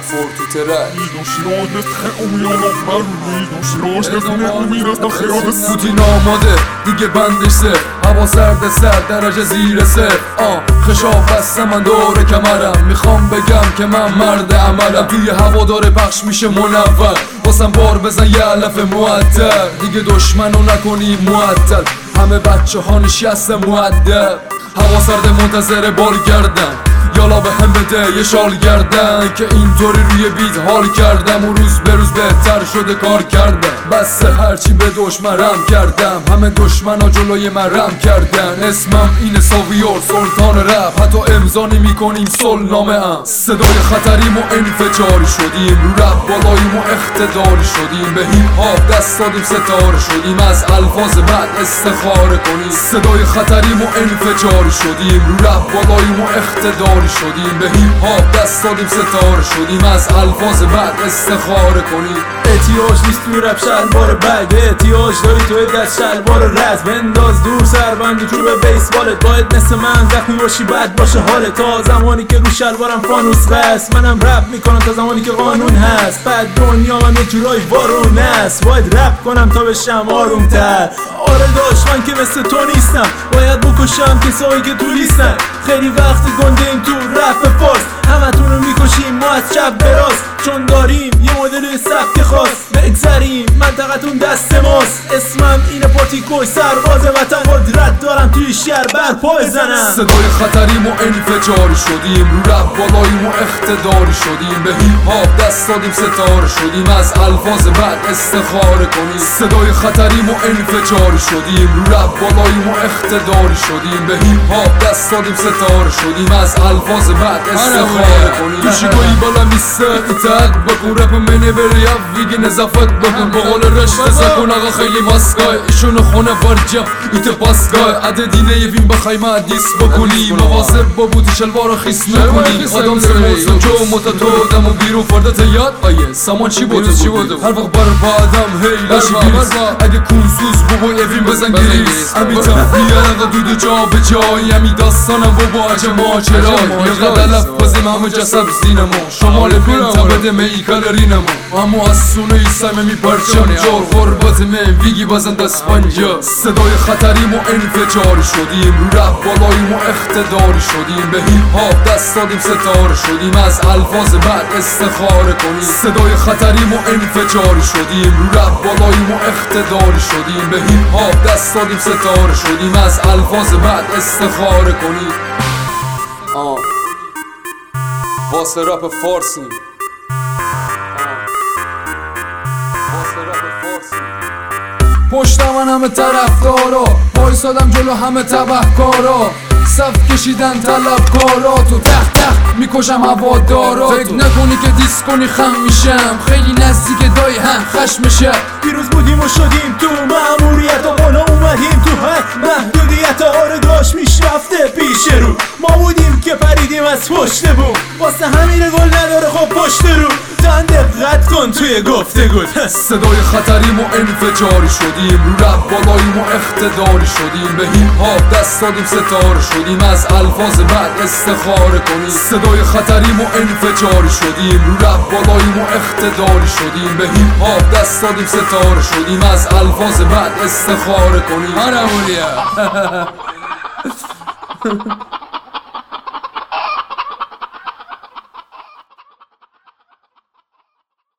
fortuterei. پوتین آماده دیگه بندش سر، هوا سرد درجه زیر صفر. خشاف بسته من دور کمرم، میخوام بگم که من مرد عملم. توی هوا داره پخش میشه منور، واسم بار بزن یه علف معطر. دیگه دشمنو نکنی معطل، همه بچه ها نشسته مؤدب. هوا سرد منتظر بال گردم، یالا به هم بده یه شال گردن که اینطوری روی بیت حال کردم و روز به روز بهتر شده کار کردم. بس هرچی به دشمن رم کردم، همه دشمنا جلوی من رم کردن. اسمم اینه ساویور سلطان رپ، حتی امضا نمی‌کنیم صلح نامه ام. صدای خطریم و انفجاری شدیم، رو رپ بالاییم و اقتداری شدیم. به هیپ هاپ دست دادیم ستاره شدیم، از الفاظ بعد استخاره کنیم. صدای خطریم و انفجاری شدیم، رو رپ بالاییم و اقتداری شدیم. به هیپ هاپ دست دادیم ستاره شدیم، از الفاظ بعد استخاره کنیم. احتیاج نیست توی رپ شلوار بگ، احتیاج داری توی دست شلوار رز. بنداز دور سربند و چوب بیسبالت، باید مثل من زخمی باشی بد باشه حالت. تا زمانی که رو شلوارم فانوس هست، منم رپ میکنم تا زمانی که قانون هست. بعد دنیا من یه جورای وارون است، باید رپ کنم تا بشم آروم تر. آره داشت من که مثل تو نیستم، باید بکشم کسایی که تو لیستن. خیلی وقتی گنده این تو رپ فارس، همتون رو میکشیم ما از چپ به راست. چون داریم یه مدل سبک خاص، بگذریم منطقتون دست ماست. اسمم اینه پاتیکوی سرباز وطن، قدرت دارم توی شهر برپا بزنم. صدای خطریم و انفجاری شدیم، رو رپ بالاییم و اقتداری شدیم. به هیپ هاپ دست دادیم ستاره شدیم، از الفاظ بعد استخاره کنیم. صدای خطریم و انفجاری شدیم، رو رپ بالاییم و اقتداری شدیم. به هیپ هاپ دست دادیم ستاره شدیم، از الفاظ بعد استخاره کنیم. دوشیگاهی بالا میسته ایتاق بکن، رپ منی بری ویگی نظافت بکن. بقول رشت زکن آقا خیلی ماسکای، ایشون خونه ورجم ایت پاسگاه. عددینه یه وین بخوای ما دیس بکنی، مواظب با بودی شلوارو خیس نکنی. آدم سموزو جو متتو دمو بیرون فردت یاد آیه سامان چی بودو هر وقت بر بادم هی لاشی گریز. اگه کنسوز بابای اوین بزن گریز، امی تفریه دودو جا به جایی. امی داستانم بابا عجب ماجرای، یقدر لفظیم همه جسب زینمو. شمال بینتا بده می کالرینمو، اما از سونه ایسایم می پرچم جار غربت من ویگی بزن دست پنجا. صدای خطریم و انفجاری شدیم، رو رپ بالاییم و اقتداری شدیم. به هیپ هاپ دست دادیم ستاره شدیم، از الفاظ بعد استخاره کنیم. صدای خطریم و انفجاری شدیم، رو رپ بالاییم و اقتداری شدیم. به هیپ هاپ دست دادیم ستاره شدیم، از الفاظ بعد استخاره کنیم. واسه رپ فارسی، پشت من همه طرفدارا، وایسادم جلو همه تبهکارا. صف کشیدن طلبکارا، تو تخت میکشم هوادارا. فکر نکنی که دیس کنی خم میشم، خیلی نزدیک دای هم خشم میشه. پیروز بودیم و شدیم تو مأموریت، و بالا اومدیم تو هر محدودیت. آره داشت میشرفته پیش رو، ما بودیم که پریدیم از پشت بوم. واسه همین گل نداره خب پشت رو، تن دقت کن توی گفتگو. صدای خطریم و انفجاری شدیم، رو رپ بالاییم و اقتداری شدیم. به هیپ هاپ دست دادیم ستاره شدیم، از الفاظ بعد استخاره کنیم. صدای خطریم و انفجاری شدیم، رو رپ بالاییم و اقتداری شدیم. به هیپ هاپ دست دادیم ستاره شدیم، از الفاظ بعد استخاره کنیم.